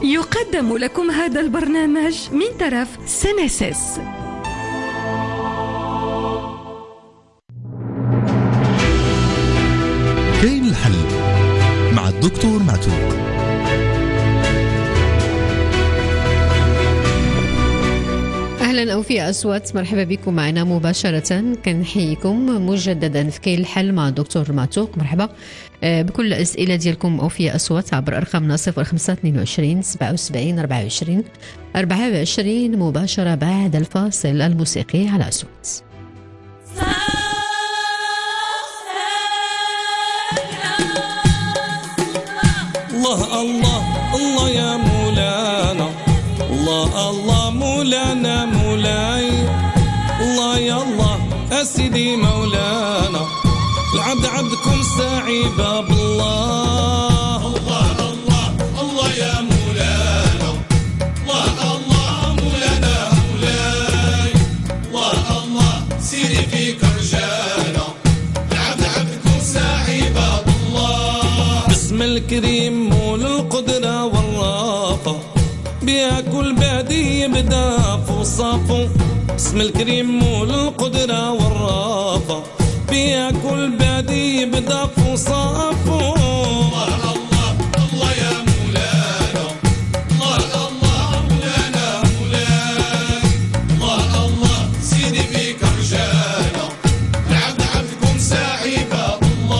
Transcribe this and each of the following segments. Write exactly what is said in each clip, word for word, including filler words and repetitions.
يقدم لكم هذا البرنامج من طرف سينيسيس. كاين الحل مع الدكتور معتوق. أهلا أوفياء أصوات، مرحبا بكم معنا مباشرة. كنحييكم مجددا في كاين الحل مع الدكتور معتوق. مرحبا بكل الأسئلة ديالكم أوفياء أصوات عبر أرقامنا صفر خمسة اثنين وعشرين سبعة وسبعين أربعة وعشرين أربعة وعشرين مباشرة بعد الفاصل الموسيقي على أصوات. الله الله الله يا مولانا، الله الله مولانا مولاي، الله يا الله أسيدي مولانا، العبد عبدكم ساعي باب الله. الله الله الله يا مولانا، الله الله مولانا مولاي، الله الله سيدي فيك رجانا، العبد عبدكم ساعي باب الله. بسم الكريم مول القدرة والرافة، بيا كل بادي يبدا فوصافو. بسم الكريم مول القدرة والرافة، بيا كل بادي يبدا فوصافو. الله الله الله يا مولانا، الله الله مولانا مولاي، الله الله سيدي فيك رجانا، العبد عبدكم ساعي باب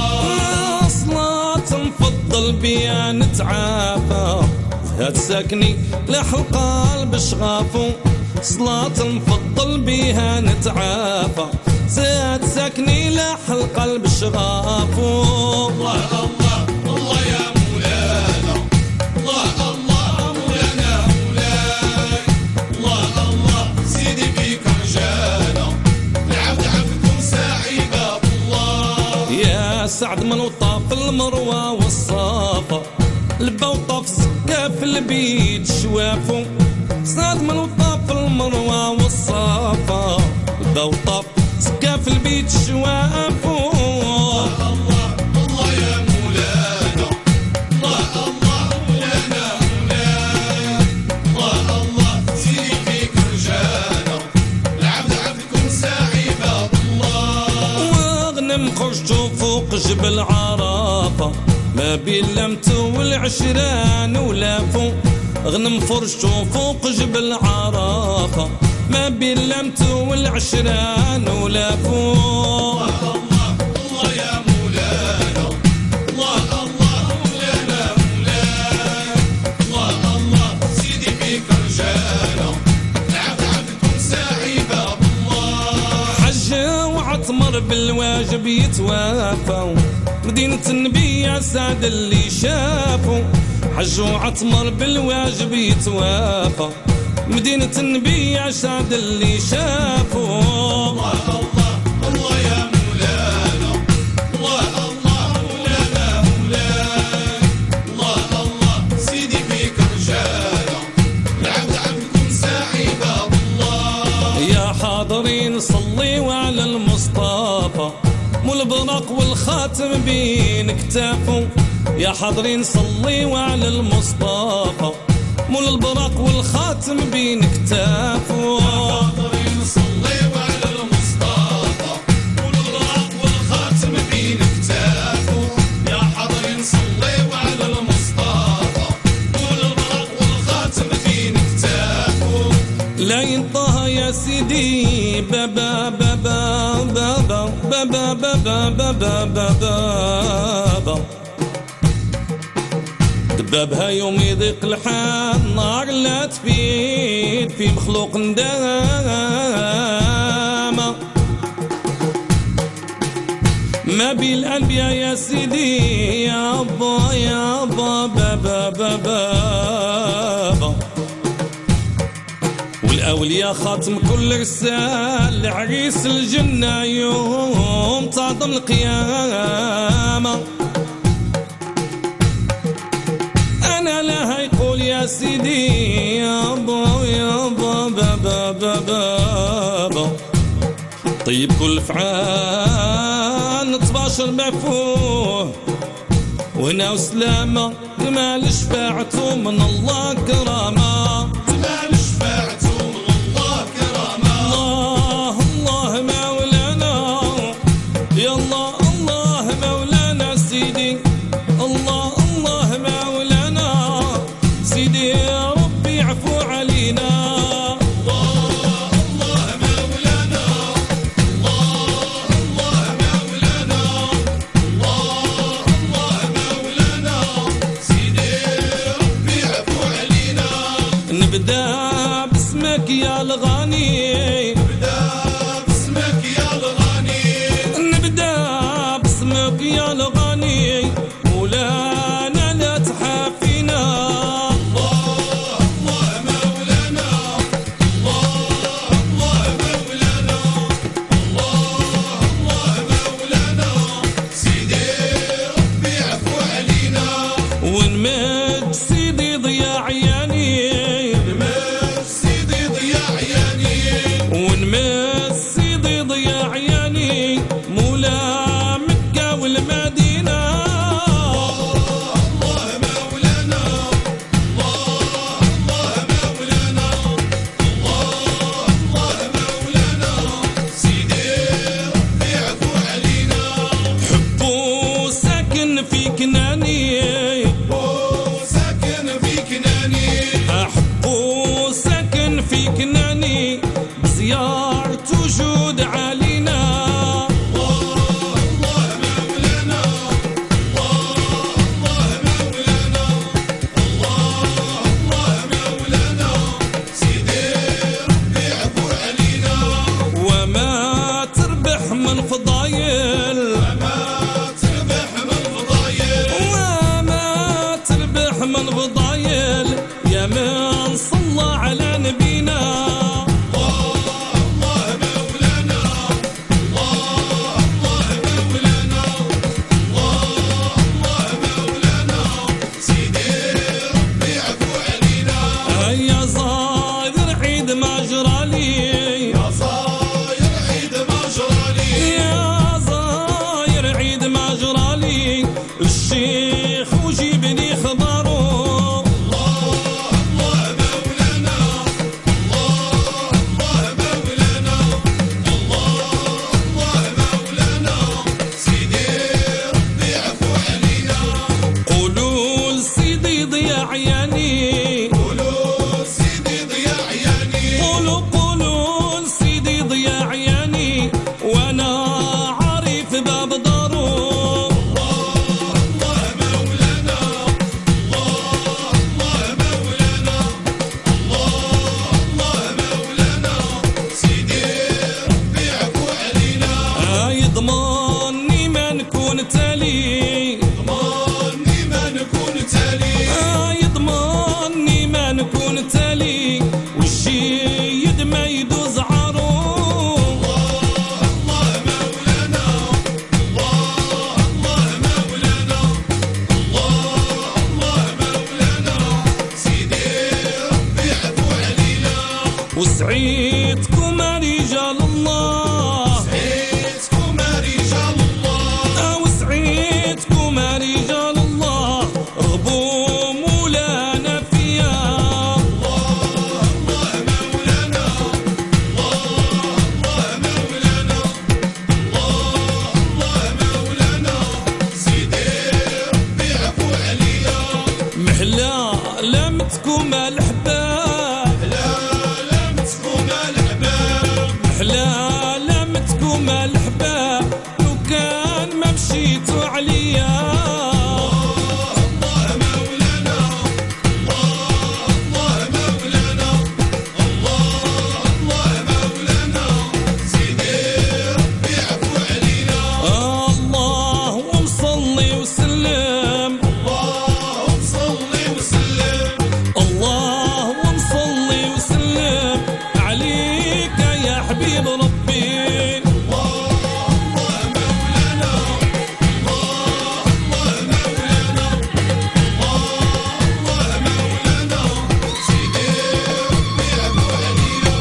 الله. صلاة نفضل بيا نتعافى، هات ساكني لح القلب شغافو، صلاة نفضل بيها نتعافى، زاد ساكني لح القلب شغافو. الله الله الله يا مولانا، الله الله مولانا مولاي، الله الله سيدي فيك رجانا، العبد عبدكم ساعي باب الله. يا سعد من وطاف المروى والصافا، لبا وطاف سكا في البيت شوافو، سعد من وطاف المروى والصافا، لبا وطاف سكا في البيت شوافو. الله الله الله يا مولانا، الله الله مولانا مولاي، الله الله سيدي فيك رجانا، العبد عبدكم ساعي باب الله. واغنم خرجتو فوق جبل عرافة، ما بين لمتو والعشران ولافو، غنم فرشتو فوق جبل عرافة، ما بين لمتو والعشران ولافو. الله الله الله يا مولانا، الله الله مولانا مولاي، الله الله سيدي فيك رجانا، العبد عبدكم ساعي باب الله. حج وعتمر بالواجب يتوافوا، مدينة النبي يا سعد اللي شافوا، حج وعتمر بالواجب يتوافى، مدينة النبي يا سعد اللي شافوا. الله الله الله يا مولانا، الله الله مولانا مولاي، الله الله سيدي فيك رجانا، العبد عبدكم ساعي باب الله. يا حاضرين صليوا على المصطفى، مول البراق والخاتم بين كتافه، يا حاضرين صليوا على المصطفى، مول البراق والخاتم بين كتافه. يا حاضرين صليوا على المصطفى، مول البراق والخاتم بين كتافه، يا حاضرين صليوا على المصطفى، مول البراق والخاتم بين كتافه. لا ينطه يا سيدي بابا بابا بابا بابا بابا بابا بابا، دبابها يوم يضيق الحال، نار لا تفيد في مخلوق ندامة، ما بين الأنبياء يا سيدي يا با يا با بابا بابا، والأولياء خاتم كل رسال، عريس الجنة يوم تعظم القيامة. أنا لها يقول يا سيدي يابا يابا بابا بابا، طيب كل فعال نتباشر معفوه، وهنا وسلامة تمال شفاعته من الله كرامة تمال شفاعته من الله كرامة الله الله مولانا يا الله الله مولانا سيدي الله الله مولانا سيدي يا ربي عفو علينا الله الله مولانا الله الله مولانا الله الله مولانا سيدي ربي عفو علينا نبدأ باسمك يا الغني نبدأ باسمك يا الغني نبدأ باسمك يا الغني مولانا لا تحافينا الله الله مولانا الله الله مولانا الله الله مولانا سيدي ربي عفو علينا ونمد سيدي ضياع عياني ونمد سيدي ضياع عياني ونمد سيدي ضياع عياني مولا مكة والمدينة الله مولانا الله الله مولانا الله الله مولانا سيدي ربي عفو علينا حبه ساكن في كناني حبه ساكن في كناني أحبه ساكن في كناني بزيارته جود علينا الله الله مولانا الله الله مولانا الله الله مولانا سيدي ربي عفو علينا وما تربح من فضايل وما تربح من فضايل وما تربح من فضايل يا من صلى على نبينا الله الله مولانا الله الله مولانا الله الله مولانا سيدي ربي عفو علينا يا صاير عيد ما جرالي يا صاير عيد ما جرالي يا صاير عيد ما جرالي الشيخ وجيبني خبره الله الله مولانا الله الله مولانا الله الله مولانا سيدي ربي عفو علينا قولوا لسيدي ضياع عياني قولوا لسيدي ضياع عياني قولوا قولوا لسيدي ضياع عياني وانا عارف باب داره الله الله مولانا الله الله مولانا الله الله مولانا سيدي ربي عفو علينا يضمني ما نكون تالي يضمني ما نكون تالي يضمني ما نكون تالي والشيد ما يدوز عارو الله الله مولانا الله الله مولانا الله الله مولانا سيدي ربي عفو علينا وسعيدكم رجال الله سعيدكم رجال الله وسعيدكم رجال الله رغبوا مولانا فيا الله الله مولانا الله الله مولانا الله الله مولانا سيدي ربي عفو علينا محلا لمتكم الحباب محلا لمتكم الحباب محلا لمتكم الحباب لو كان ما مشيتوا عليا الله الله مولانا الله الله مولانا الله الله مولانا سيدي ربي عفو علينا اللهم صل وسلم اللهم صل وسلم اللهم صل وسلم عليك يا حبيب ربي الله الله مولانا الله الله مولانا الله الله مولانا سيدي ربي عفو علينا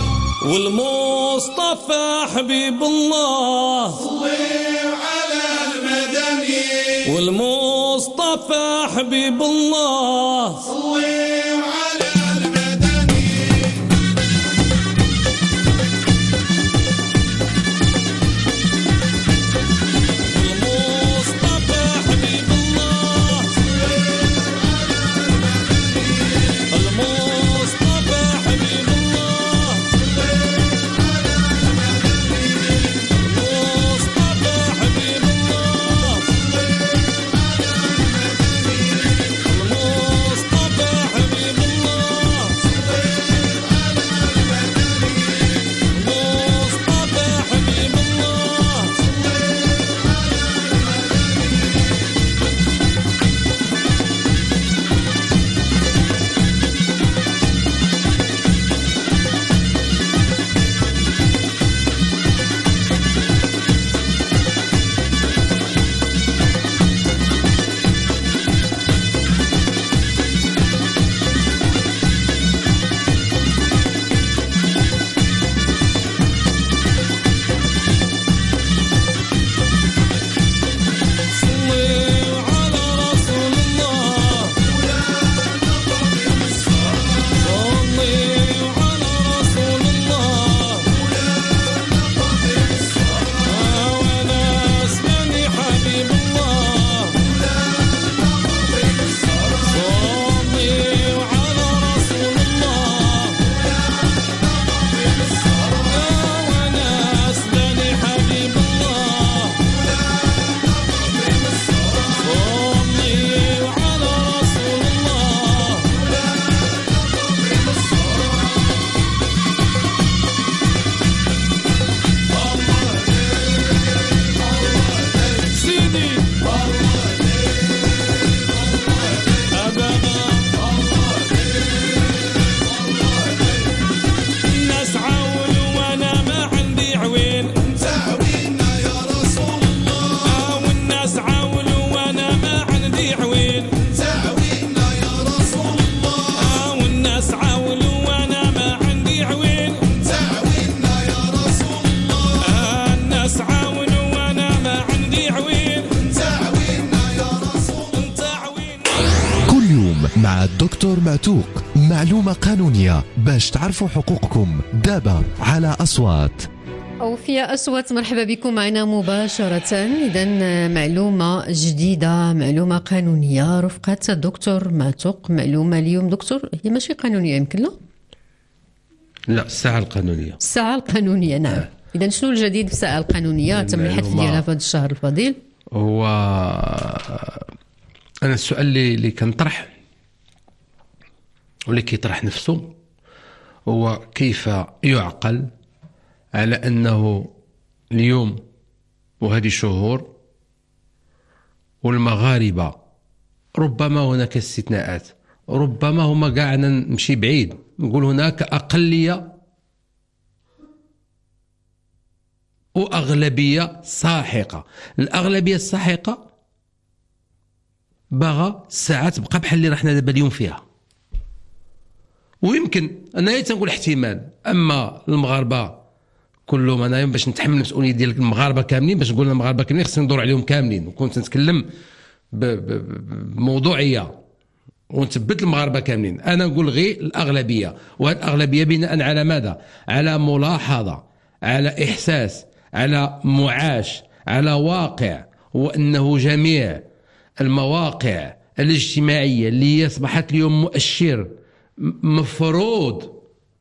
والمصطفى حبيب الله صلي على المدني والمصطفى المصطفى حبيب الله صلي على المدني المصطفى حبيب الله صلي على المدني المصطفى حبيب الله صلي على المدني المصطفى حبيب الله صلي المصطفى حبيب الله صلي على المدني المصطفى حبيب الله صلي صلوا على رسول الله صلوا على رسول الله وناس بني حبيب الله صلوا على رسول الله وناس بني حبيب الله صلوا على رسول الله سيدي أبدا الناس عاولوا وأنا ما عندي عوين تعوينا يا رسول الله والناس عاولوا وأنا ما عندي عوين تعوينا يا رسول الله والناس عاولوا وأنا ما عندي عوين تعوينا يا رسول الله الناس عاولوا وأنا ما عندي عوين تعوينا يا رسول تعوين كل يوم مع الدكتور معتوق، معلومة قانونية باش تعرفوا حقوقكم دابا على أصوات. أوفياء أصوات، مرحبا بكم معنا مباشرة. إذا معلومة جديدة، معلومة قانونية رفقة الدكتور معتوق. معلومة اليوم دكتور هي ماشي قانونية يمكن، لا لا الساعة القانونية. الساعة القانونية، نعم. إذا شنو الجديد في الساعة القانونية؟ تم الحث المعلومة. ديالها في هذا الشهر الفضيل. هو أنا السؤال اللي اللي كنطرح واللي كيطرح نفسه هو كيف يعقل على أنه اليوم وهذه شهور والمغاربة ربما هناك استثناءات، ربما هما كاع نمشي بعيد نقول هناك أقلية وأغلبية ساحقة. الأغلبية الساحقة باغا الساعة تبقى بحال اللي رحنا دابا اليوم فيها، ويمكن أنا تنقول احتمال. أما المغاربة كلهم، أنا باش نتحمل المسؤولية ديال المغاربة كاملين، باش نقول المغاربة كاملين خصني ندور عليهم كاملين، وكنت نتكلم بموضوعية ونثبت المغاربة كاملين. أنا نقول غير الأغلبية، وهذه الأغلبية بناء على ماذا؟ على ملاحظة، على إحساس، على معاش، على واقع، وأنه جميع المواقع الاجتماعية اللي هي أصبحت اليوم مؤشر مفروض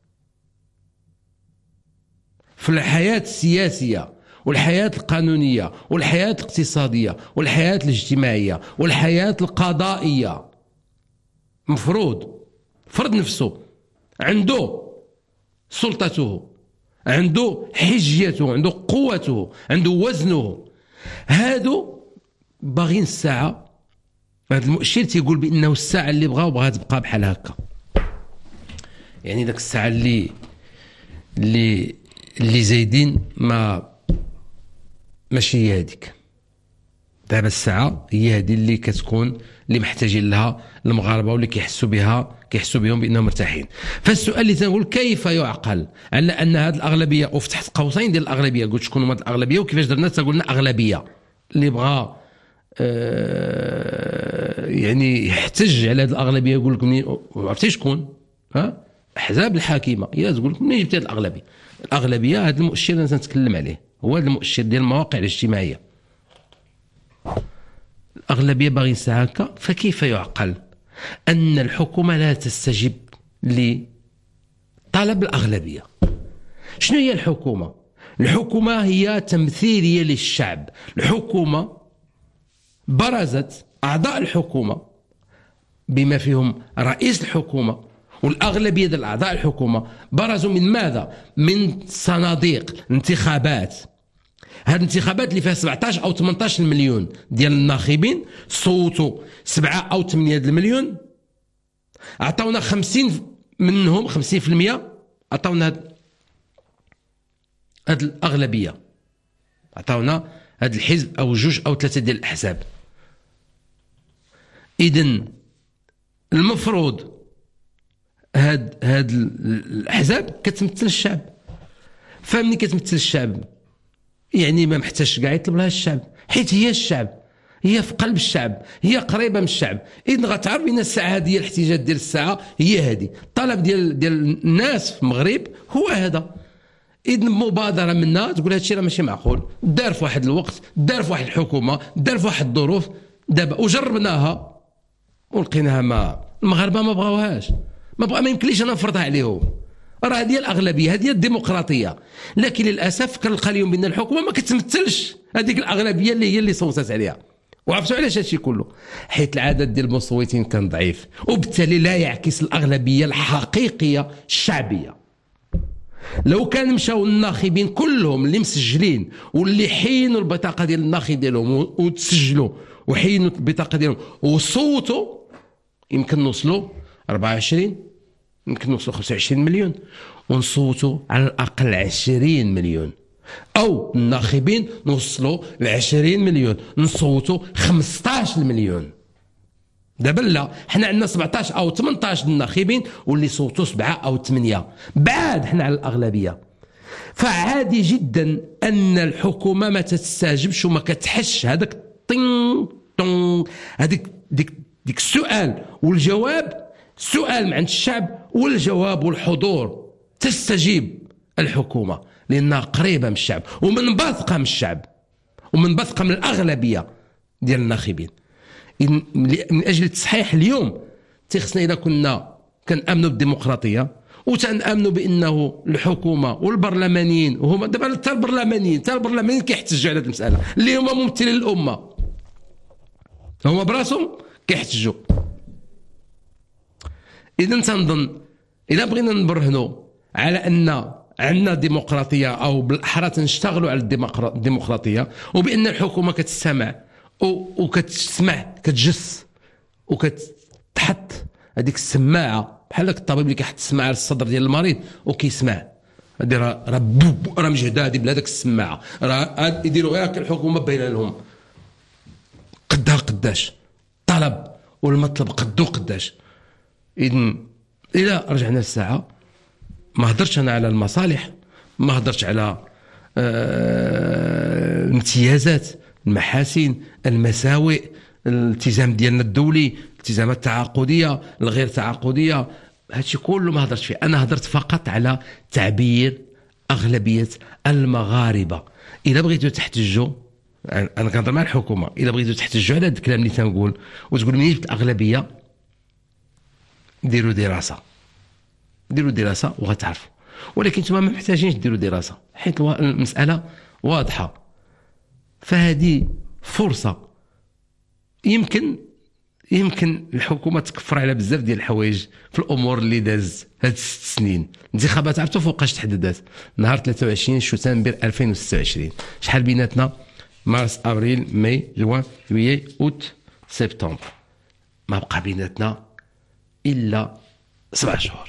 في الحياة السياسية والحياة القانونية والحياة الاقتصادية والحياة الاجتماعية والحياة القضائية، مفروض فرض نفسه، عنده سلطته، عنده حجيته، عنده قوته، عنده وزنه. هادو باغين الساعة، هذا المؤشر تيقول بأنه الساعة اللي بغاو بغاها تبقى بحال هكا. يعني داك الساعة اللي اللي اللي زايدين ما ماشي هي هذيك. دابا الساعة هي هذه اللي كتكون اللي محتاجين لها المغاربة واللي كيحسوا بها كيحسوا بهم بأنهم مرتاحين. فالسؤال اللي تنقول كيف يعقل على أن هذه الأغلبية، وفتحت قوسين ديال الأغلبية، قلت شكون هما الأغلبية وكيفاش درنا، تقولنا أغلبية اللي بغى يعني يحتج على هذه الاغلبيه، يقول لك منين عرفتي شكون؟ ها احزاب الحاكمه هي تقول لك منين جبتي هذه الاغلبيه؟ الاغلبيه هذا المؤشر اللي نتكلم عليه هو هذا المؤشر ديال المواقع الاجتماعيه. الاغلبيه باغي ساعه هكا، فكيف يعقل ان الحكومه لا تستجيب لطلب الاغلبيه؟ شنو هي الحكومه؟ الحكومه هي تمثيليه للشعب. الحكومه برزت اعضاء الحكومه بما فيهم رئيس الحكومه والاغلبيه ديال اعضاء الحكومه برزوا من ماذا؟ من صناديق الانتخابات. هذه الانتخابات اللي فيها سبعطاش او ثمنطاش مليون ديال الناخبين صوتوا سبعة او ثمانية المليون، عطاونا خمسين منهم خمسين بالمئة عطاونا هذه الاغلبيه، عطاونا هذا الحزب او جوج او ثلاثه ديال الاحزاب. اذن المفروض هاد هاد الاحزاب كتمثل الشعب، فملي كتمثل الشعب يعني ما محتاجش كاع يطلب لها الشعب، حيت هي الشعب، هي في قلب الشعب، هي قريبه من الشعب. اذن غتعرف ان الساعه هذه الاحتجاج ديال الساعه هي هذه، الطلب ديال ديال الناس في المغرب هو هذا. اذن مبادره منا تقول هادشي راه ماشي معقول، دار في واحد الوقت، دار في واحد الحكومه، دار في واحد الظروف، دابا وجربناها ولقيناها ما المغاربه ما بغاوهاش، ما بغا ما يمكنليش انا نفرضها عليهم. راه هذه الاغلبيه، هذه الديمقراطيه. لكن للاسف كنلقى اليوم بان الحكومه ما كتمثلش هذيك الاغلبيه اللي هي اللي صوتت عليها. وعرفتوا علاش هادشي كله؟ حيت العدد ديال المصوتين كان ضعيف، وبالتالي لا يعكس الاغلبيه الحقيقيه الشعبيه. لو كان مشاو الناخبين كلهم اللي مسجلين واللي حينوا البطاقه ديال الناخب ديالهم وتسجلوا وحينوا البطاقه ديالهم وصوتوا، يمكن نوصلوا أربعة وعشرين، يمكن نوصلوا خمسة وعشرين مليون، ونصوتوا على الاقل عشرين مليون. او الناخبين نوصلوا ل عشرين مليون، نصوتوا خمسطاش مليون. دابا لا، حنا عندنا سبعطاش او ثمنطاش الناخبين واللي صوتوا سبعة او ثمانية، بعاد حنا على الاغلبيه. فعادي جدا ان الحكومه ما تستجبش وما كتحش هذاك طين طون، هذيك ديك ديك السؤال والجواب، السؤال من عند الشعب والجواب والحضور. تستجيب الحكومه لانها قريبه من الشعب ومنبثقه من الشعب ومنبثقه من الاغلبيه ديال الناخبين. من اجل التصحيح اليوم تيخصنا اذا كنا كنامنوا بالديمقراطيه وتنامنوا بانه الحكومه والبرلمانيين، وهما دابا حتى البرلمانيين حتى البرلمانيين كيحتجوا على هذه المساله اللي هما ممثلين الامه، هما براسهم كيحتجوا. اذا تنظن اذا بغينا نبرهنوا على ان عندنا ديمقراطيه او بالاحرى تنشتغلوا على الديمقراطيه وبان الحكومه كتستمع وكتسمع كتجس وكتحط هذيك السماعه بحال هكا الطبيب اللي كيحط السماعه على الصدر ديال المريض وكيسمع. هادي راه راه راه مجهد هادي بلا داك السماعه، راه يديروا غير الحكومه باينه لهم قدها قداش طلب والمطلب قدو قداش. اذن الى رجعنا للساعه ما هضرتش انا على المصالح، ما هضرتش على آه الامتيازات، المحاسن، المساوئ، الالتزام ديالنا الدولي، الالتزامات التعاقديه، الغير تعاقديه، هادشي كله ما هضرتش فيه. انا هضرت فقط على تعبير اغلبيه المغاربه. اذا بغيتوا تحتجوا، انا كنهضر مع الحكومه، اذا بغيتوا تحتجوا على هذا الكلام اللي تنقول وتقول منين جبت الاغلبيه، ديروا دراسه ديروا دراسه وغتعرفوا. ولكن نتوما ما محتاجينش ديروا دراسه حيت المساله واضحه. فهذه فرصه يمكن يمكن الحكومه تكفر على بزاف ديال الحوايج في الامور اللي داز هاد ست سنين. انتخابات عرفتوا فوقاش تحددات؟ نهار ثلاثة وعشرين شتنبر ألفين وستة وعشرين. شحال بيناتنا؟ مارس، ابريل، ماي، جوان، جويي، اوت، سبتمبر. ما بقى بيناتنا الا سبع شهور.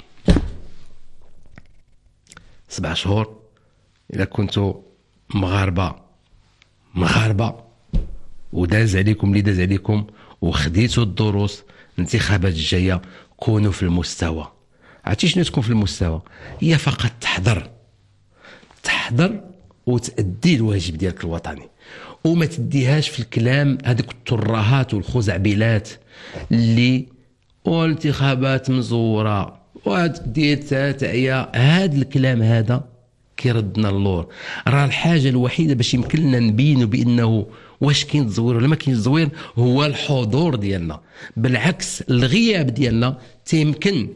سبع شهور اذا كنتوا مغاربه مغاربه وداز عليكم اللي داز عليكم وخديتوا الدروس، الانتخابات الجايه كونوا في المستوى. عرفتي شنو تكون في المستوى؟ هي فقط تحضر تحضر وتأدي الواجب ديالك الوطني، وما تديهاش في الكلام هذيك الترهات والخزعبلات اللي والانتخابات مزوره وتدير تعيا. هذا الكلام هذا كيردنا اللور. راه الحاجه الوحيده باش يمكن لنا نبينوا بانه واش كاين تزوير ولا ما كاين تزوير هو الحضور ديالنا. بالعكس الغياب ديالنا تيمكن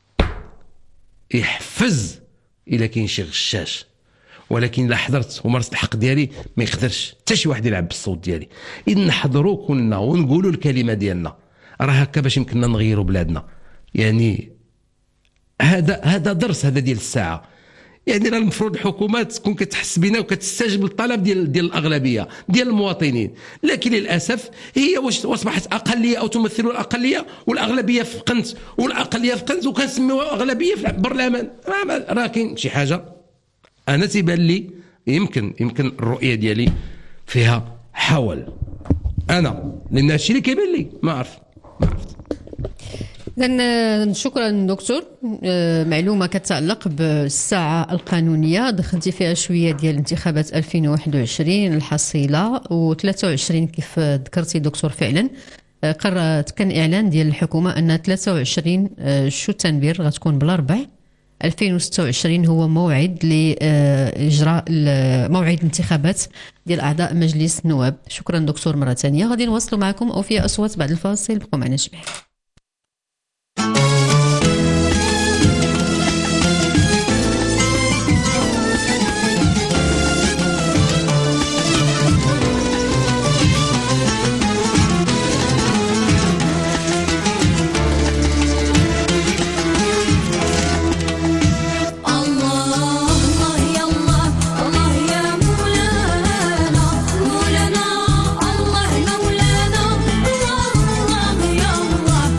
يحفز الا كاين شي غشاش، ولكن الا حضرت ومارست الحق ديالي ما يقدرش حتى شي واحد يلعب بالصوت ديالي. اذا نحضروا كلنا ونقولوا الكلمه ديالنا، راه هكا باش يمكننا نغيروا بلادنا. يعني هذا هذا درس هذا ديال الساعه. يعني راه المفروض الحكومات تكون كتحس بنا وكتستجب للطلب ديال ديال الاغلبيه ديال المواطنين، لكن للاسف هي واش اصبحت اقليه او تمثل الاقليه، والاغلبيه في قنت والاقليه في قنت، وكنسميوها اغلبيه في البرلمان. راه كاين شي حاجه انا تيبان لي يمكن يمكن الرؤيه ديالي فيها حول انا، لان هادشي اللي كيبان لي ما عرفت ما عرفت إذن شكرا دكتور. معلومة كتعلق بالساعة القانونية دخلتي فيها شوية ديال انتخابات ألفين وواحد وعشرين الحصيلة و23 كيف ذكرتي دكتور. فعلا قررت كان إعلان ديال الحكومة أن ثلاثة وعشرين شتنبر غتكون بالأربع ألفين وستة وعشرين هو موعد لإجراء موعد الانتخابات ديال أعضاء مجلس النواب. شكرا دكتور مرة ثانية. غادي نواصلوا معكم أوفياء أصوات بعد الفاصل. بقوا معنا شباب. مولانا الله مولانا الله الله يا الله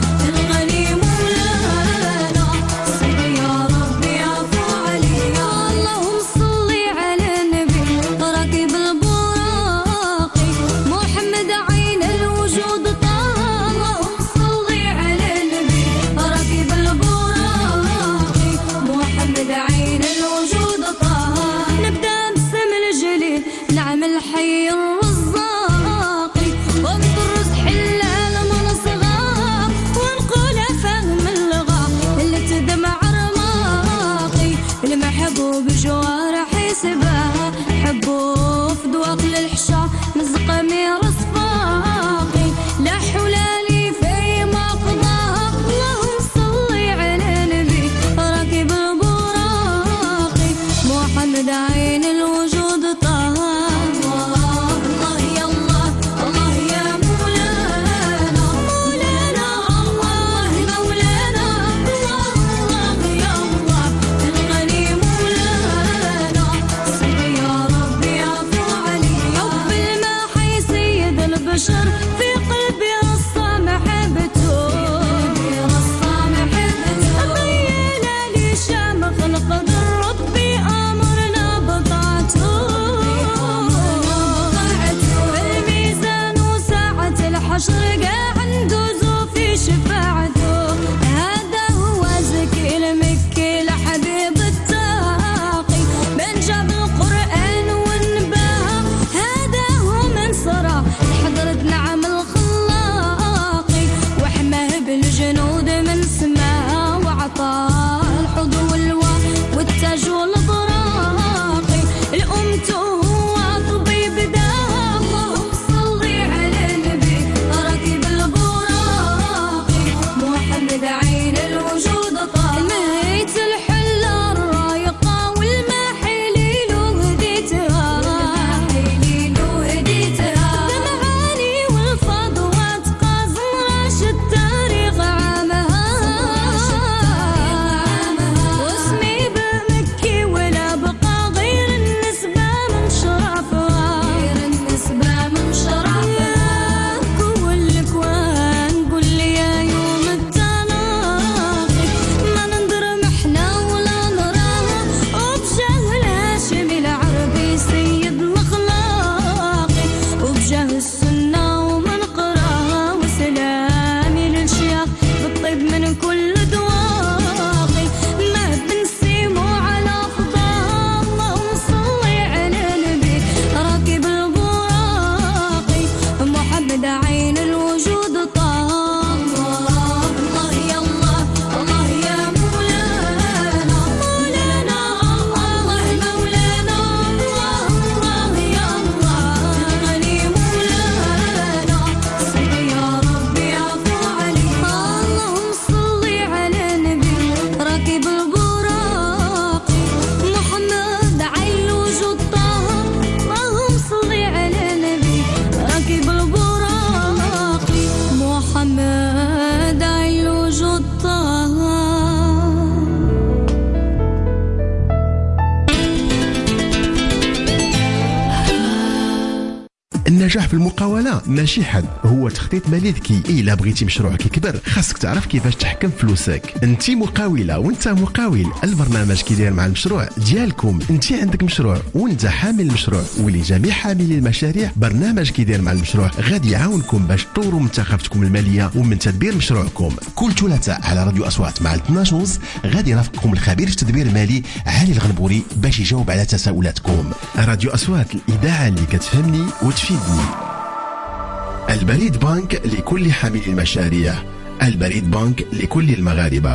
في المقاولة ماشي حد، هو تخطيط مالي ذكي. إلا بغيتي مشروعك يكبر خاصك تعرف كيفاش تحكم فلوسك. انت مقاولة وانت مقاول، البرنامج كيدير مع المشروع ديالكم. انت عندك مشروع وانت حامل المشروع ولجميع حاملي المشاريع، برنامج كيدير مع المشروع غادي يعاونكم باش تطوروا من ثقافتكم المالية ومن تدبير مشروعكم. كل ثلاثاء على راديو أصوات مع اثناش ونص غادي يرافقكم الخبير في التدبير المالي علي الغنبوري باش يجاوب على تساؤلاتكم. راديو أصوات، الإذاعة اللي كتفهمني وتفيدني. البريد بانك لكل حامل المشاريع، البريد بانك لكل المغاربة.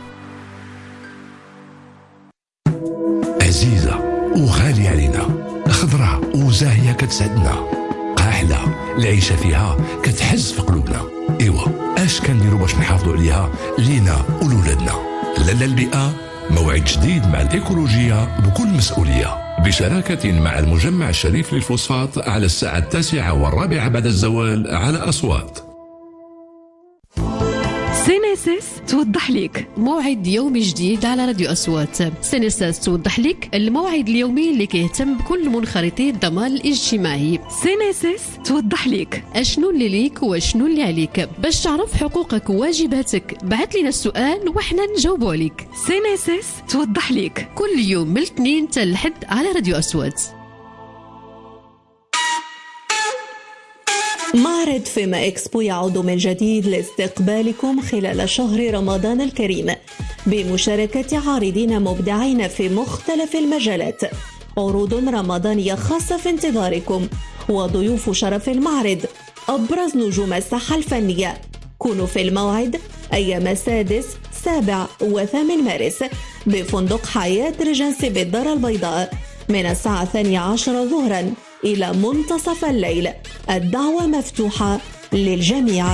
عزيزة وغالية علينا، خضراء وزاهية كتسعدنا، قاحلة العيشة فيها كتحز في قلوبنا. إيوا اش كنديروا باش نحافظوا عليها لينا ولولادنا؟ لالا البيئة موعد جديد مع الإيكولوجية بكل مسؤولية، بشراكة مع المجمع الشريف للفوسفات على الساعة التاسعة والرابعة بعد الزوال على أصوات. سينيسيس توضح لك موعد يومي جديد على راديو أصوات. سينيسيس توضح لك الموعد اليومي اللي كيهتم بكل منخرطي الضمان الاجتماعي. سينيسيس توضح لك اشنو اللي ليك واشنو اللي عليك. باش تعرف حقوقك وواجباتك بعث لنا السؤال وحنا نجاوبوا عليك. سينيسيس توضح لك كل يوم من الاثنين حتى الحد على راديو أصوات. معرض فيما إكسبو يعود من جديد لاستقبالكم خلال شهر رمضان الكريم بمشاركة عارضين مبدعين في مختلف المجالات. عروض رمضانية خاصة في انتظاركم، وضيوف شرف المعرض أبرز نجوم الساحة الفنية. كونوا في الموعد أيام السادس سابع وثامن مارس بفندق حياة ريجنسي بالدار البيضاء من الساعة الثانية عشر ظهرا إلى منتصف الليل. الدعوة مفتوحة للجميع.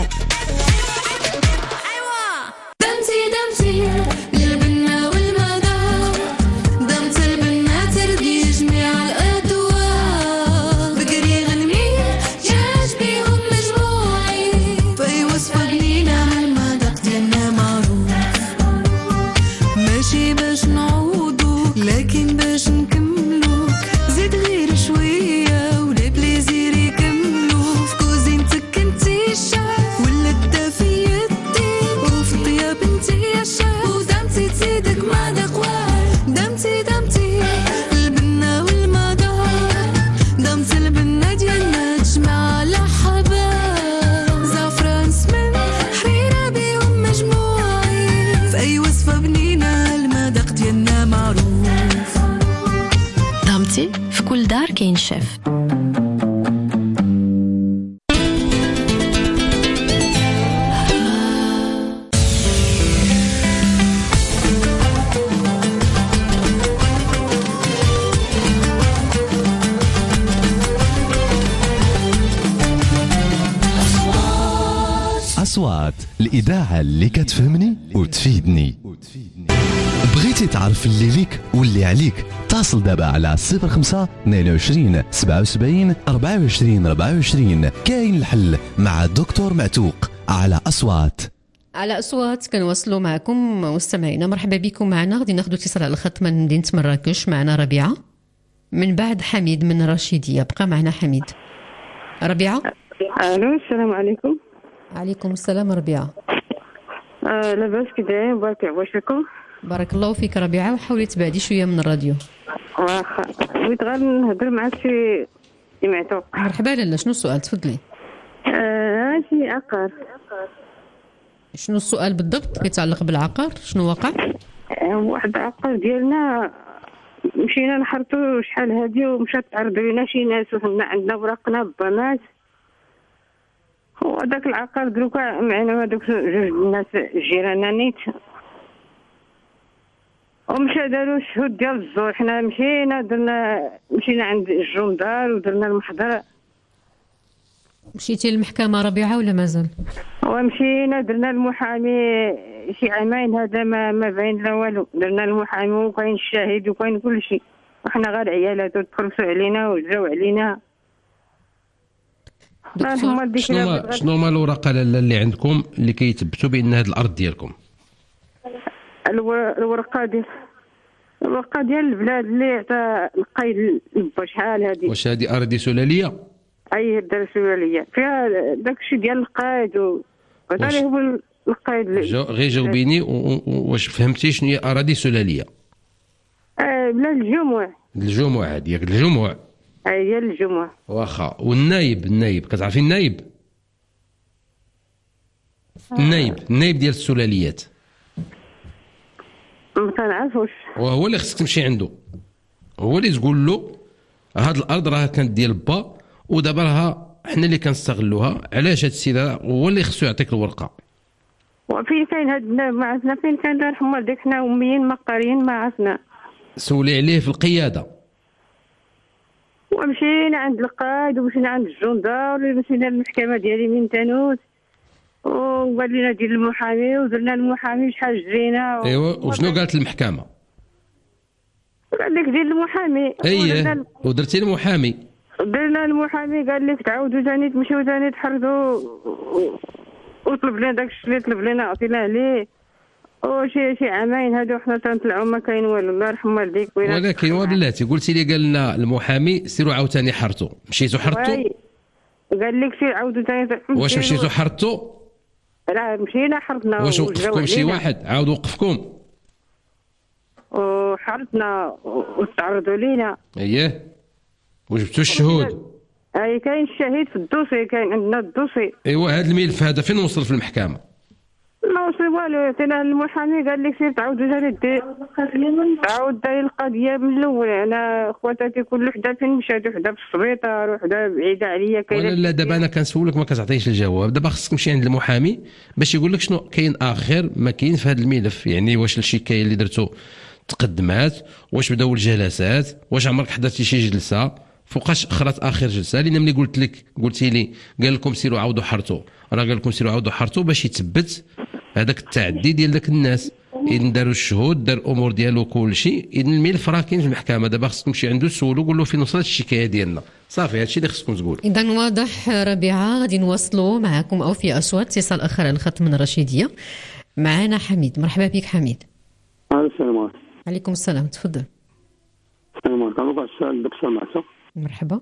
في كل دار كاين شيف. أصوات، الإذاعة اللي كتفهمني وتفيدني. بغيتي تعرف اللي ليك واللي عليك؟ اتصل دابا على صفر خمسة اثنين وعشرين سبعة وسبعين أربعة وعشرين أربعة وعشرين. كاين الحل مع الدكتور معتوق على أصوات. على أصوات كنواصلوا معكم مستمعينا. مرحبا بكم معنا. غادي ناخذ اتصال على الخط من مدينة مراكش. معنا ربيعة، من بعد حميد من الرشيدية. بقى معنا حميد. ربيعة. الو السلام عليكم. عليكم السلام ربيعة. آه لاباس كي دايرين؟ بارك عواشكم. بارك الله فيك ربيعة. وحاولي تبعدي شوية من الراديو. واخا بغيت غير نهضر معك في معتوق. مرحبا لاله. شنو السؤال؟ تفضلي. اه شي عقار. شنو السؤال بالضبط كيتعلق بالعقار؟ شنو وقع؟ آه واحد عقار ديالنا مشينا نحرطو شحال هادي ومشات تعرض لينا شي ناس وحنا عندنا وراقنا بامات، وهذاك العقار دروكا معنا هذوك جوج الناس جيراننا نيت ومشى داروا الشهود ديال الزور. حنا مشينا درنا مشينا عند الجندار ودرنا المحضر. مشيتي للمحكمة ربيعة ولا مازال؟ ومشينا درنا المحامي شي عامين هذا ما ما باين لا والو. درنا المحامي وكاين الشاهد وكاين كل شيء، وحنا غير عيالات تخلصوا علينا وجاو علينا. شنو شنو هما الوراق اللي عندكم اللي كيثبتوا بان هذه الارض ديالكم؟ الورقه ديال الورقه ديال البلاد اللي عطا القيد لبا شحال هذه. واش هذه اراضي سلاليه؟ اي درسوا ليا فيها داكشي ديال القائد وهذا واش- اللي هو القائد اللي- جو- غير جاوبيني و- و- واش فهمتي شنو هي اراضي سلاليه؟ آه بلا الجموع الجموع ديالك الجموع. اي ديال الجموع. واخا والنايب النايب كتعرفي النايب؟ النايب النايب ديال السلاليات ما كنعرفوش. وهو اللي خصك تمشي عنده، هو اللي تقول له هاد الارض راه كانت ديال با ودابا راها حنا اللي كنستغلوها، علاش هاد السيد هذا هو اللي خصو يعطيك الورقه. وفين كاين هاد البنات ما عرفنا فين كان دار حمار ديك حنا أميين ما قاريين ما عرفنا. سولي عليه في القياده. ومشينا عند القائد ومشينا عند الجندار ومشينا للمحكمه ديالي من تانوت وقال لنا دير المحامي ودرنا المحامي شحال جرينا و... ايوا وشنو قالت المحكمه؟ قال لك دير المحامي. اييه ودرنا- ودرتي المحامي. درنا المحامي قال لك تعاودوا ثاني تمشيو ثاني تحرزوا و- وطلب لنا داك الشيء اللي طلب لنا عطيناه ليه وشي شي عامين هادو حنا تنطلعوا ما كاين والو الله يرحم والديك. ولكن وبلاتي قلتي لي قال لنا المحامي سيروا عاوتاني حرتوا، مشيتوا حرتوا؟ واي. قال لك سير عاودوا ثاني. واش مشيتوا حرتوا؟ راه مشينا حرتنا واش وجاو وقفكم شي علينا. واحد عاود وقفكم؟ وحرتنا وتعرضوا لينا. اييه وجبتوا الشهود؟ اي كاين الشهيد في الدوسي كاين عندنا الدوسي. ايوا هذا الملف هذا فين وصل في المحكمه؟ ما وصل والو عطينا المحامي قال لك سير تعاودوا ثاني دير تعاود داير القضيه من الاول. انا خواتاتي كل وحده فين مشات وحده في السبيطار وحده بعيده عليا كاينه. ولا لا دابا انا كنسولك ما كتعطيش الجواب، دابا خصك تمشي عند المحامي باش يقول لك شنو كاين اخر ما كاين في هذا الملف، يعني واش الشكايه اللي درتو تقدمات، واش بداو الجلسات، واش عمرك حضرتي شي جلسه، فوقاش اخرت اخر جلسه. لان ملي قلت لك قلتي لي قال لكم سيروا عاودوا حرتوا، راه قال لكم سيروا عاودوا حرتوا باش يثبت هذاك التعدي ديال داك الناس. إذن داروا الشهود دار الامور ديالو كل شيء، اذن الملف راه كاين في المحكمه. دابا خصك تمشي عنده تسولو قول له فين وصلت الشكايه ديالنا، صافي هادشي اللي خصكم تقول. إذا واضح ربيعة، غادي نواصلوا معكم أو في أصوات. اتصال آخر على الخط من الرشيدية، معنا حميد. مرحبا بك حميد. السلام عليكم. عليكم السلام، تفضل. السلام عليكم. أنا السؤال الدكتور معته. مرحبا.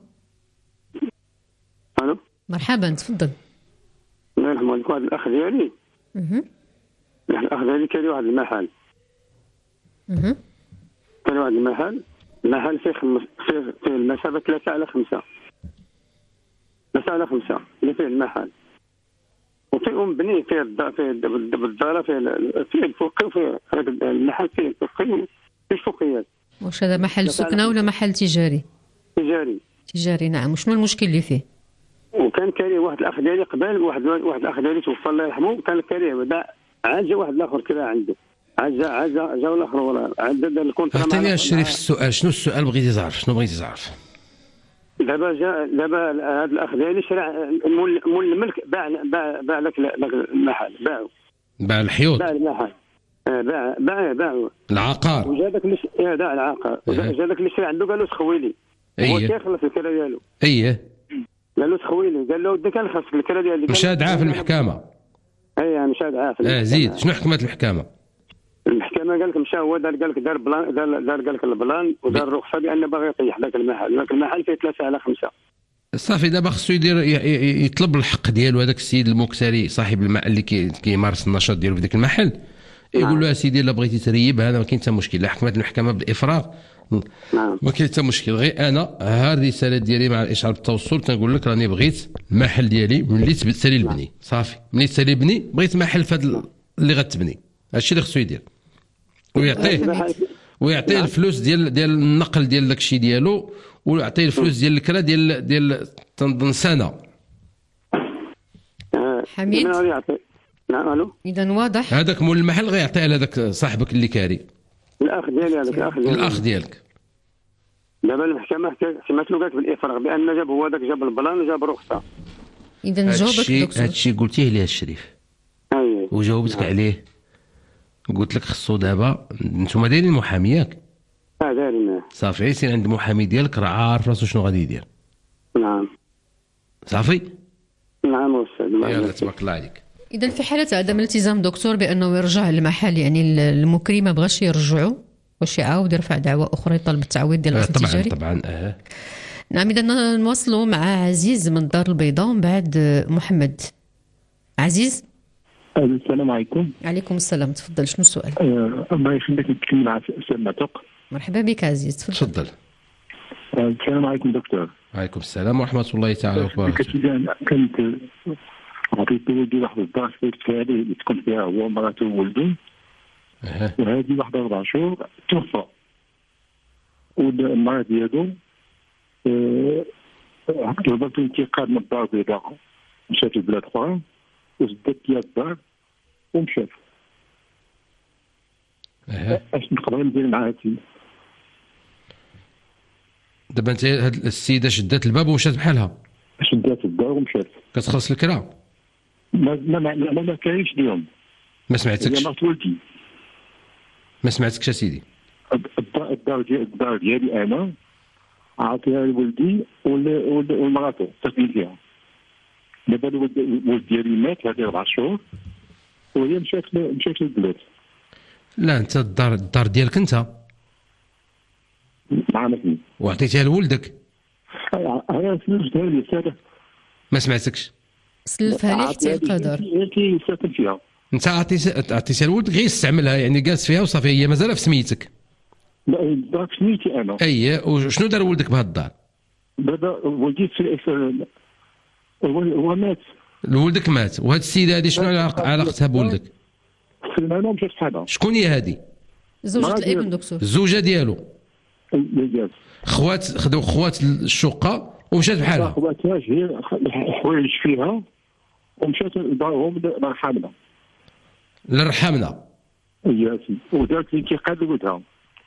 الو. مرحبا تفضل. الله يرحم والديك، واحد الاخ ديالي اها واحد الاخ ديالي كان واحد المحل اها كان واحد المحل المحل فيه خمس فيه, فيه المسافه ثلاثة على خمسة ثلاثة على خمسة اللي فيه المحل، وفيه مبني فيه الدار فيه بالدار فيه فيه الفوقي وفيه المحل فيه الفوقي فيه الفوقيات. واش هذا محل سكنة ولا محل تجاري؟ تجاري. تجاري نعم. وشنو المشكل اللي فيه؟ وكان كاريه واحد الاخ ديالي قبل، واحد واحد الاخ ديالي توفى الله يرحمه، كان كاريه بعدا عاد جا واحد الاخر كذا عنده، عاد جا عاد جا جا الاخر وراه عاد دار الكونترا. عطيني الشريف السؤال، شنو السؤال بغيتي تعرف؟ شنو بغيتي تعرف؟ دابا جا دابا هذا الاخ ديالي شرع مول مول الملك باع باع باع لك المحل باعو باع الحيوط، باع المحل آه باع باع باعو العقار، وجا داك اللي اه باع العقار، جا داك اللي شرع عنده قال له تخوي لي، هو كيخلص الكرا ديالو. اييه قال له تخوي لي، قال له ودي كان خاصك الكرا ديالي. مشى دعاه في المحكمه. اي مشى دعاه في المحكمه. اه زيد شنو حكمت المحكمه؟ المحكمه قال لك مشى هو دار قال لك دار بلان دار دار قال لك البلان ودار الرخصه بان باغي يطيح ذاك المحل، ذاك المحل فيه ثلاثة على خمسة. صافي دابا خصو يدير يطلب الحق ديالو. هذاك السيد المكتري صاحب المحل اللي كيمارس النشاط ديالو في ذاك المحل يقول له اسيدي الا بغيتي تريب هذا ما كاين حتى مشكل، لا حكمت المحكمه بالافراغ نعم ما كاين حتى مشكل. غير انا ها الرساله ديالي مع الاشعار بالتوصل تنقول لك راني بغيت المحل ديالي ملي تسالي البني، صافي ملي تسالي البني بغيت محل فهاد اللي غتبني. هادشي اللي خصو يدير ويعطيه ويعطيه الفلوس ديال ديال النقل ديال داكشي ديالو، ويعطيه الفلوس ديال الكرا ديال ديال تنظن سنه. حميد نعم الو. اذا واضح هذاك مول المحل غيعطيه لهذاك صاحبك اللي كاري الاخ ديالي هذاك الاخ ديالي الاخ ديالك. دابا المحكمه سمعت له قالت بالافراغ بان جاب هو ذاك جاب البلان وجاب الرخصه. اذا جاوبك دكتور. هادشي قلتيه ليه الشريف اييه وجاوبتك عليه. قلت لك خصو دابا نتوما دايرين محامي ياك؟ اه دايرين. صافي سير عند المحامي ديالك راه عارف راسو شنو غادي يدير. نعم صافي نعم استاذ. يلا تبارك الله عليك. اذا في حاله عدم الالتزام دكتور بانه يرجع للمحل، يعني المكري ما بغاش يرجعوا، واش يعاود يرفع دعوى اخرى يطالب بالتعويض ديال الاخ التجاري؟ طبعا طبعا اه نعم، إذا نواصلوا مع عزيز من الدار البيضاء ومن بعد محمد. عزيز. السلام عليكم. عليكم السلام، تفضل. شنو السؤال؟ الله يخليك، نتكلم مع أستاذ معتوق. مرحبا بك عزيز، تفضل. تفضل. السلام عليكم دكتور. وعليكم السلام ورحمة الله تعالى وبركاته. كنت عطيت ولدي واحد الدار في الفعالي يسكن فيها هو ومراته وولده، وهذه واحد أربع شهور توفى، والمرأة ديالو طلبت الانتقال من الدار البيضاء، مشات لبلاد أخرى وزدت ليا الدار ومشات. اش نقدر ندير مع هادشي؟ دابا انت هاد السيده شدات الباب ومشات بحالها؟ شدات الدار ومشات. كتخلص الكرا؟ ما ما ما, ما كاينش اليوم. ما سمعتكش؟ هي مرت ولدي. ما سمعتكش اسيدي. الدار ديال الدار ديالي انا عاطيها لولدي والمراتو تسكن فيها. دابا الولد ديالي مات هذه اربع شهور وهي مشات مشات للبلاد. لا انت الدار الدار ديالك انت معنا فين وعطيتيها لولدك؟ انا سلفتها لي ساده. ما سمعتكش. سلفها لي حتى القدر. هي ساكن فيها. انت عطيتي عطيتيها لولدك غير يستعملها، يعني جالس فيها وصافي، هي مازال في سميتك. لا الدار في سميتي انا. اي، وشنو دار ولدك بهاد الدار؟ دابا ولدي في هو مات. ولدك مات، وهاد السيده هذه شنو علاقتها بولدك؟ سلمانه ومشات بحالها. شكون هي هذه؟ زوجة الابن دكتور. الزوجه ديالو. خوات خدوا خوات الشقه ومشات بحالها. خواتهاش هي حوايج فيها ومشات لدارهم لرحامنا. لرحامنا. ياسي ودارت الانتقال لولدها.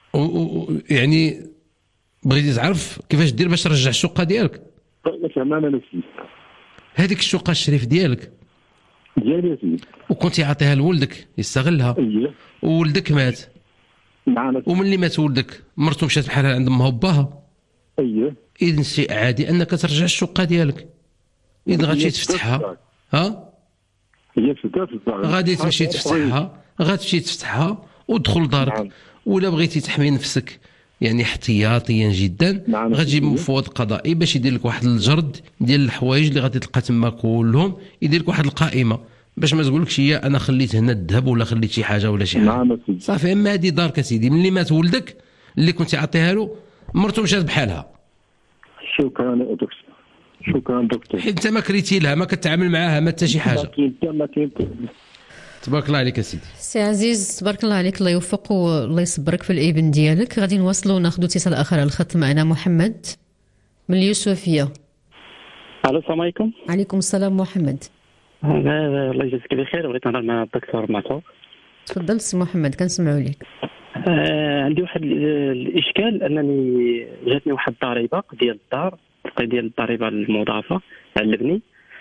يعني بغيتي تعرف كيفاش دير باش ترجع الشقه ديالك؟ كمان انا نسيت. هذيك الشقه الشريف ديالك ديالي يا سيدي، وكنتي عاطيها لولدك يستغلها. اييه. وولدك مات. معنا. وملي مات ولدك مرته مشات بحالها عند امها وباها. اييه. اذا شيء عادي انك ترجع الشقه ديالك. اذا غادي تفتحها ها هي في الدار غادي تمشي تفتحها، غاتمشي تفتحها ودخل دارك. نعم. ولا بغيتي تحمي نفسك يعني احتياطيا جدا، نعم. غتجي مفوض قضائي باش يدير لك واحد الجرد ديال الحوايج اللي غادي تلقى تما كلهم، يدير لك واحد القائمه باش ما تقولكش هي انا خليت هنا الذهب ولا خليت شي حاجه ولا شي حاجه. نعم. صافي. اما هذه دارك سيدي، ملي مات ولدك اللي كنتي عاطيها له مرته مشات بحالها. شكرا دكتور. شكرا دكتور. حيت انت ما كريتي لها، ما كتعامل معاها ما حتى شي حاجه. ما كاين. تبارك الله عليك سيدي. سي عزيز تبارك الله عليك، الله يوفق والله يصبرك في الابن ديالك. غادي نواصلوا ناخذوا اتصال اخر على الخط. معنا محمد من اليوسفيه. الو السلام عليكم. عليكم السلام محمد. الله يجزيك بخير، بغيت نهضر مع الدكتور معتوق. تفضل سي محمد كنسمعوا لك. آه عندي واحد الاشكال، انني جاتني واحد الضريبه ديال الدار ديال الضريبه المضافه على البني،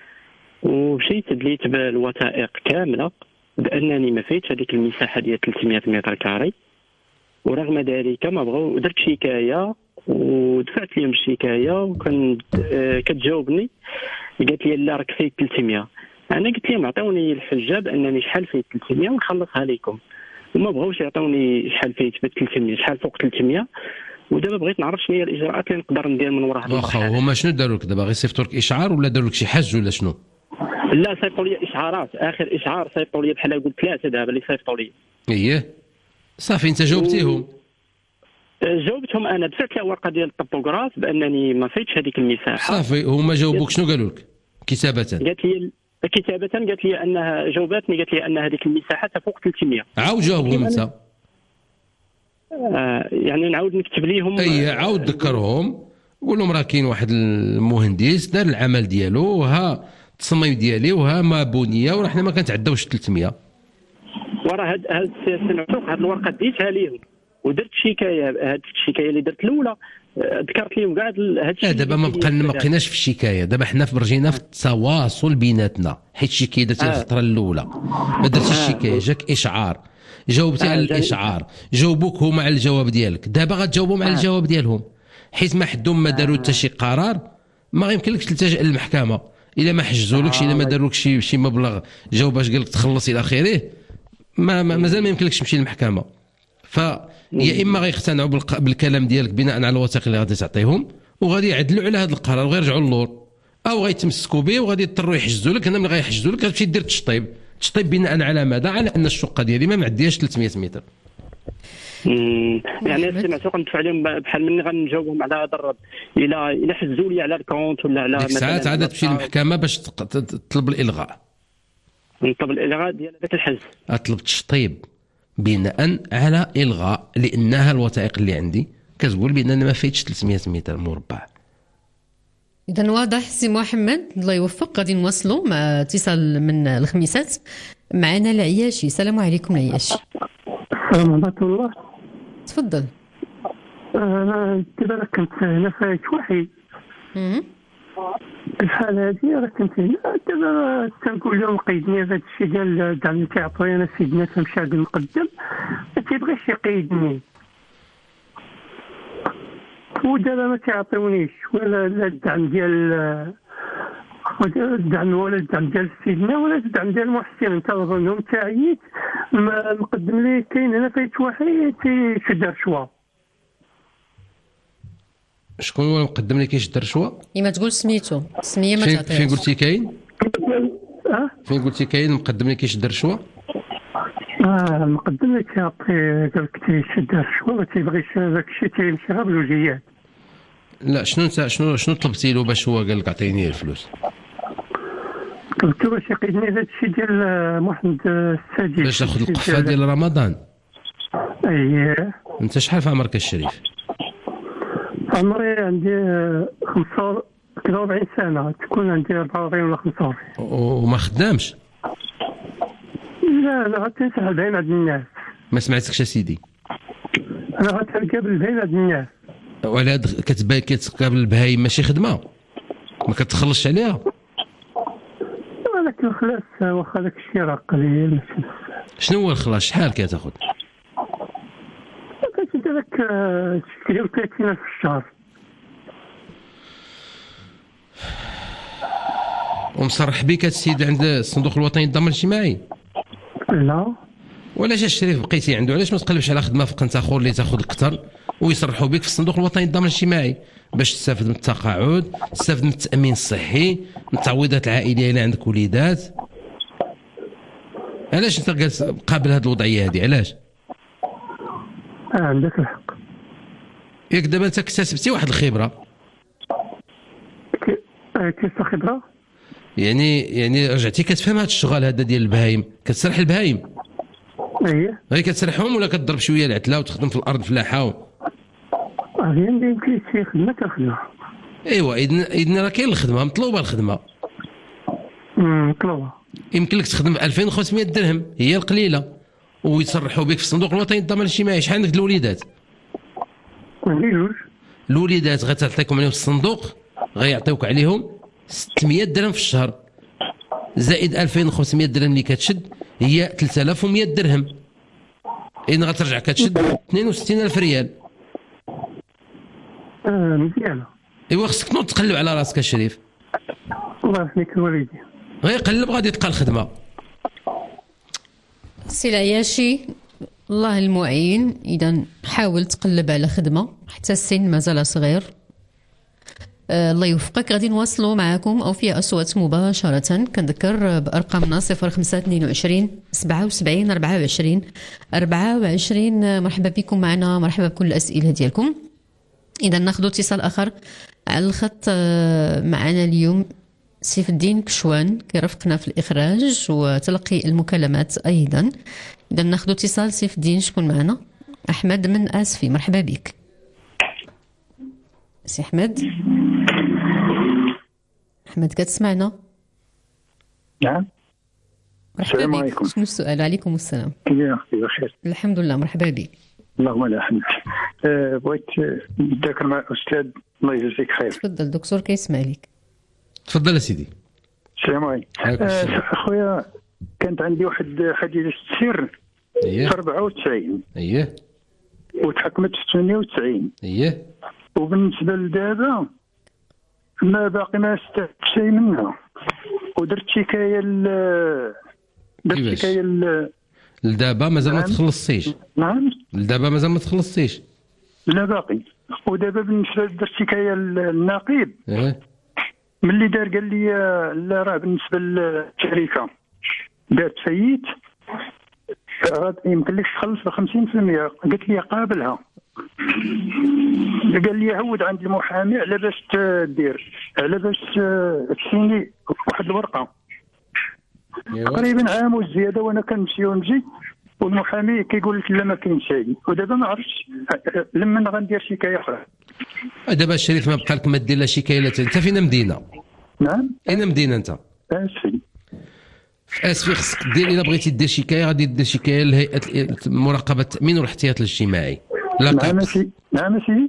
ومشيت دليت بالوثائق كامله بانني ما فايتش هذيك المساحه ديال ثلاثمائة متر كاري، ورغم ذلك ما بغاو. درت شكايه ودفعت لهم الشكايه، وكان كتجاوبني قالت لي لا راك فايت ثلاثمائة. انا قلت لهم عطوني الحجه بانني شحال فايت ثلاثمائة ونخلصها لكم، وما بغاوش يعطوني شحال فايت ثلاثمائة، شحال فوق ثلاثمائة. ودابا بغيت نعرف شنو هي الاجراءات اللي نقدر ندير من وراء هذا. واخا هما شنو داروا لك دابا؟ غير صيفطوا لك اشعار ولا داروا لك شي حج ولا شنو؟ لا صيفطوا لي اشعارات، اخر اشعار صيفطوا لي بحال قلت ثلاثه دابا اللي صيفطوا لي. اييه صافي. انت جاوبتيهم؟ و... جاوبتهم انا، دفعت لها ورقه ديال الطوبوغراف بانني ما فايتش هذيك المساحه. صافي. هما جاوبوك شنو قالوا لك كتابه؟ قالت لي كتابه قالت لي انها جاوبتني قالت لي ان هذيك المساحه فوق ثلاثمائة. عاود جاوبهم انت. آه يعني نعاود نكتب ليهم. اي عاود ذكرهم، قول لهم راه كاين واحد المهندس دار العمل ديالو، وها التصميم ديالي وها ما بنيه، وراه حنا ما كنتعداوش ثلاثمائة. وراه هاد هاد السنعتوق هاد الورقه ديتها ليهم ودرت شكايه. هاد الشكايه اللي درت الاولى ذكرت لهم كاع هاد الشيء. دابا ما بقى ما بقيناش في الشكايه، دابا حنا برجينا في التواصل بيناتنا، حيت الشكايه درتها آه. الفتره الاولى ما درتيش الشكايه، جاك اشعار جاوبتي آه على الاشعار، جاوبوك هما على الجواب ديالك. دابا غتجاوبهم آه. على الجواب ديالهم، حيت ما حدهم ما داروا حتى شي قرار، ما غيمكنلكش تلتجئ للمحكمه الا ما حجزولكش، الا ما داروك شي شي مبلغ جاوب باش قال لك تخلص الى اخره، ما مازال ما يمكنلكش تمشي للمحكمه. فيا اما غيقتنعوا بالكلام ديالك بناء على الوثائق اللي غادي تعطيهم، وغادي يعدلوا على هذا القرار وغيرجعوا للور، او غيتمسكوا به وغادي يضطروا يحجزوا لك. هنا ملي غيحجزوا لك غتمشي دير تشطيب تشطيب بناء على ماذا؟ على ان الشقه ديالي ما معدياش ثلاثمية متر. يعني سمعتو كندفع عليهم بحال مني غنجاوبهم على هذا الرد. الى الى حجزوا لي على الكونت ولا على ديك الساعات عاد تمشي للمحكمه باش تطلب الالغاء. نطلب الالغاء ديال ذاك الحجز، اطلب تشطيب بناء على الغاء، لانها الوثائق اللي عندي كتقول بان انا ما فايتش ثلاثمية متر مربع. إذا واضح سي محمد، الله يوفق. غادي نواصلوا مع اتصال من الخميسات. معنا العياشي. السلام عليكم العياشي. السلام عليكم الله. تفضل. انا دابا كنت هنا فايت وحيد. الحالة هذه راه كنت هنا دابا تنقول لهم قيدني هذا الشيء ديال الدعم اللي كيعطوني انا سيدنا تمشي عند المقدم ما تيبغيش يقيدني، ودابا ما كيعطيونيش ولا الدعم ديال الدعم ولا الدعم ديال سيدنا ولا الدعم ديال المحسن. انت ظنهم تعييت المقدم اللي كاين هنا فايت وحيد تيشد رشوه. شكون هو المقدم اللي كيشد الرشوه؟ اما تقول سميتو سميه ما تعطيهاش. فين قلتي كاين؟ اه فين قلتي كاين المقدم اللي كيشد الرشوه؟ اه المقدم اللي كيعطي قال لك تيشد الرشوه ما تيبغيش داك الشيء تيمشي غير بالوجيات. لا شنو انت شنو شنو طلبتي له باش هو قال لك عطيني الفلوس؟ قلت له باش يقيدني هذا الشيء ديال محمد السادس باش تاخذ القفه ديال رمضان. اييه. انت شحال في عمرك الشريف؟ عمري عندي خمسة وأربعين سنه، تكون عندي أربعة وأربعين ولا خمسة وأربعين. وما خدامش؟ لا لا غتنسحب بين عند الناس. ما سمعتكش يا سيدي. انا غتقابل بين عند الناس. وعلى هاد كتبان كتقابل البهايم ماشي خدمه ما كتخلصش عليها. ولكن الخلاص واخا داك الشيء راه قليل. شنو هو الخلاص؟ شحال كتاخذ؟ كتجي داك ثلاثين في الشهر. ومصرح بك السيد عند الصندوق الوطني للضمان الاجتماعي؟ لا. وعلاش الشريف بقيتي عنده؟ علاش ما تقلبش على خدمه فوق انت اخر اللي تاخذ اكثر ويصرحوا بك في الصندوق الوطني للضمان الاجتماعي باش تستافد من التقاعد، تستافد من التامين الصحي، من التعويضات العائليه الا عندك وليدات. علاش انت جالس قابل هذه الوضعيه هذه؟ علاش؟ اه عندك الحق. ياك دابا انت اكتسبتي واحد الخبره. كيف خبره؟ يعني يعني رجعتي كتفهم هذا الشغل هذا ديال البهايم، كتسرح البهايم. اييه. غير كتسرحهم ولا كتضرب شويه العتله وتخدم في الارض فلاحه؟ و... غير يمكن شي خدمه كنخدمها. ايوا اذن اذن راه كاين الخدمه، مطلوبه الخدمه. امم مطلوبه. يمكن لك تخدم ألفين وخمسمية درهم، هي القليله، ويصرحوا بك في الصندوق الوطني للضمان الاجتماعي. شحال عندك الوليدات؟ عندي جوج. الوليدات غتعطيكم عليهم الصندوق غيعطيوك عليهم ستمية درهم في الشهر، زائد ألفين وخمسمية درهم اللي كتشد هي ثلاثة آلاف ومية درهم. إذن غترجع كتشد اثنين وستين ألف ريال. اه مزيانه. ايوا خصك تنوض تقلب على راسك الشريف. الله يحميك الوالدين. غير قلب غادي تلقى الخدمه. سي العياشي الله المعين. اذا حاول تقلب على خدمه حتى السن مازال صغير. آه الله يوفقك. غادي نواصلوا معكم او في اصوات مباشره. كنذكر بارقامنا صفر خمسة اثنين وعشرين سبعة وسبعين أربعة وعشرين أربعة وعشرين. مرحبا بكم معنا، مرحبا بكل الاسئله ديالكم. اذا ناخذ اتصال اخر على الخط. آه معنا اليوم سيف الدين كشوان كيرافقنا في الاخراج وتلقي المكالمات ايضا. اذا ناخذ اتصال. سيف الدين شكون معنا؟ احمد من اسفي، مرحبا بك سي احمد. احمد كتسمعنا؟ نعم. السلام عليكم. شنو السؤال؟ عليكم السلام. كيف اختي بخير؟ الحمد لله، مرحبا بك. اللهم لا حمد. أه بغيت نتذاكر مع الاستاذ الله يجزيك خير. تفضل دكتور كيسمع لك. تفضل يا سيدي. السلام عليكم. أه اخويا كانت عندي واحد حديث السر اييه في أربعة وتسعين اييه وتحكمت في ثمانية وتسعين اييه وبالنسبه لدابا ما باقي ما استفدت شيء منها ودرت شكايه ل درت شكايه ل لدابا مازال ما تخلصتيش؟ نعم. لدابا مازال ما تخلصتيش؟ لا باقي. ودابا بالنسبه درت شكايه للنقيب اه ملي دار قال لي لا راه بالنسبه للشركه دارت فايت راه يمكن لك تخلص ب خمسين بالمئة. قلت لي قابلها، قال لي عود عند المحامي على باش دير على باش تسيني واحد الورقه. تقريبا عام وزياده وانا كنمشي ونجي والمحامي كيقول لك لا ما كاينش شيء، ودابا ما عرفتش لما غندير شكايه اخرى. دابا الشريف ما بقى لك ما دير لا شكايه لا. انت فين مدينه؟ نعم اين مدينه انت؟ اسفي. في اسفي خصك دير الا بغيتي دير شكايه غادي دير شكايه لهيئه مراقبه التامين والاحتياط الاجتماعي. لا نعم سي نعم سي.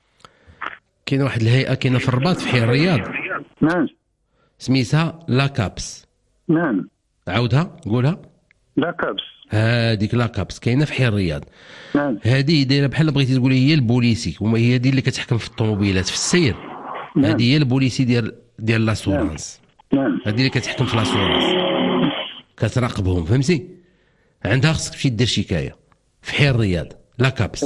كاين واحد الهيئه كاينه في الرباط في حي الرياض. نعم. سميتها لا كابس. نعم. عاودها قولها. لا كابس. هذيك لا كابس كاينه في حي الرياض. نعم. هذه دايره بحال بغيتي تقولي هي البوليسي، وما هي هذه اللي كتحكم في الطوموبيلات في السير. نعم. هذه هي البوليسي ديال ديال لاسورانس. نعم. هذه اللي كتحكم في لاسورانس، كتراقبهم فهمتي. عندها خصك تمشي دير شكايه في حي الرياض لا كابس.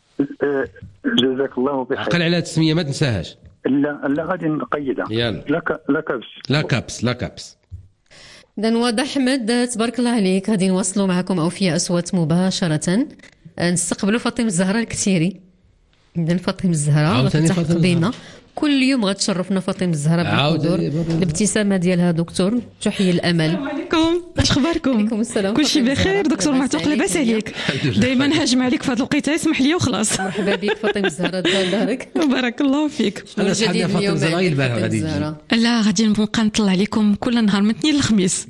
جزاك الله بخير. عقل على التسميه ما تنساهاش. لا لا غادي نقيدها. يلا لا لا كابس. لا كابس لا كابس. إذن واضح أحمد، تبارك الله عليك. غادي نواصلوا معكم أوفياء أصوات مباشرة. نستقبلوا فاطمة الزهراء الكثيري. إذن فاطمة الزهراء تلتحق بينا كل يوم، غتشرفنا فاطمة الزهراء بالحضور. الابتسامة ديالها دكتور تحيي الأمل. السلام عليكم، اش اخباركم؟ عليكم السلام. كل شيء بخير دكتور معتوق، لاباس عليك؟ دائما هاجم عليك في هذا الوقيته، اسمح لي وخلاص. مرحبا بك فاطمة الزهراء، دارك. بارك الله فيك. انا شحال فاطمة الزهراء البارح غادي تجي. لا غادي نبقى نطلع عليكم كل نهار من الاثنين للخميس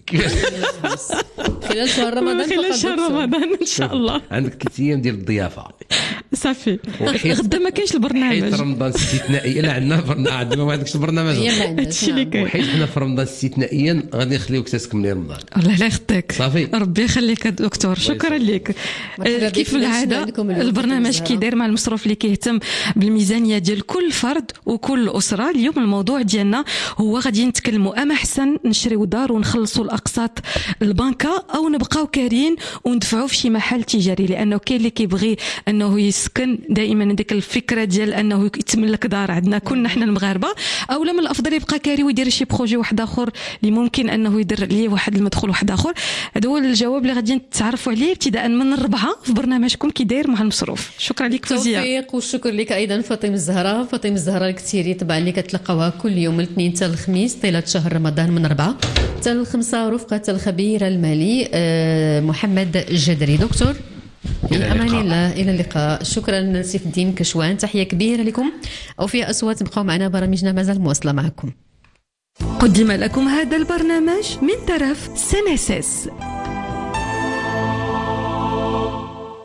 خلال شهر رمضان. خلال شهر رمضان ان شاء الله. عندك ثلاث ايام ديال الضيافه صافي. غدا ما كاينش البرنامج حيت رمضان استثنائي. لا عندنا برنامج، ما عندكش البرنامج. هادشي اللي كاين. وحيت حنا في رمضان استثنائيا غادي نخليوك تكملي رمضان. الله لا يخطيك. صافي ربي يخليك دكتور، شكرا لك. كيف العاده البرنامج كيداير مع المصروف اللي كيهتم بالميزانيه ديال كل فرد وكل اسره. اليوم الموضوع ديالنا هو غادي نتكلموا اما احسن نشريو دار ونخلصوا الاقساط البنكه او نبقاو كارين وندفعوا في شي محل تجاري، لانه كاين اللي كيبغي انه يسكن دائما ديك الفكره ديال انه يتملك دار عندنا كلنا حنا المغاربه، او لا من الافضل يبقى كاري ويدير شي بروجي واحد اخر اللي ممكن انه يدير ليه واحد المدخول واحد اخر. هذا هو الجواب اللي غادي نتعرفوا عليه ابتداء من الربعه في برنامجكم كيداير مع المصروف. شكرا لك فوزيه. توفيق والشكر لك ايضا فاطمه الزهراء. فاطمه الزهراء الكثيري طبعا اللي كتلقاوها كل يوم من الاثنين حتى الخميس طيله شهر رمضان من أربعة حتى الخمسة، رفقه الخبير المالي محمد الجدري. دكتور في امان الله، الى اللقاء. شكرا سيف الدين كشوان، تحيه كبيره لكم. اوفياء اصوات، بقاو معنا، برامجنا مازال مواصله معكم. قدم لكم هذا البرنامج من طرف سنسس.